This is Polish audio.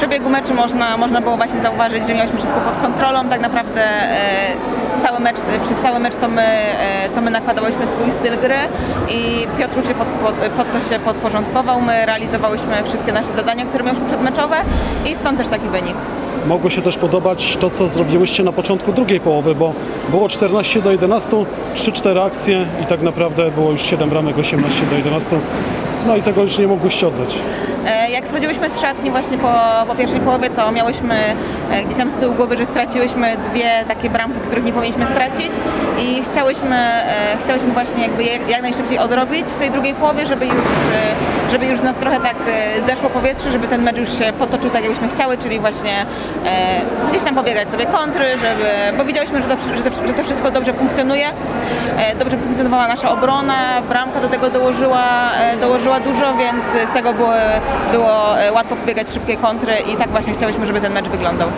przebiegu meczu można było właśnie zauważyć, że mieliśmy wszystko pod kontrolą. Tak naprawdę przez cały mecz to my nakładałyśmy swój styl gry i Piotr już się pod to się podporządkował. My realizowałyśmy wszystkie nasze zadania, które miałyśmy przedmeczowe i stąd też taki wynik. Mogło się też podobać to, co zrobiłyście na początku drugiej połowy, bo było 14-11, 3-4 akcje i tak naprawdę było już 7 bramek, 18-11. No i tego już nie mogłyście oddać. Jak schodziłyśmy z szatni właśnie po pierwszej połowie, to miałyśmy gdzieś tam z tyłu głowy, że straciłyśmy 2 takie bramki, których nie powinniśmy stracić i chciałyśmy właśnie jakby jak najszybciej odrobić w tej drugiej połowie, żeby już nas trochę tak zeszło powietrze, żeby ten mecz już się potoczył tak, jakbyśmy chciały, czyli właśnie gdzieś tam pobiegać sobie kontry, bo widziałyśmy, że to wszystko dobrze funkcjonuje. Dobrze funkcjonowała nasza obrona, bramka do tego dołożyła dużo, więc z tego było łatwo pobiegać szybkie kontry i tak właśnie chciałyśmy, żeby ten mecz wyglądał.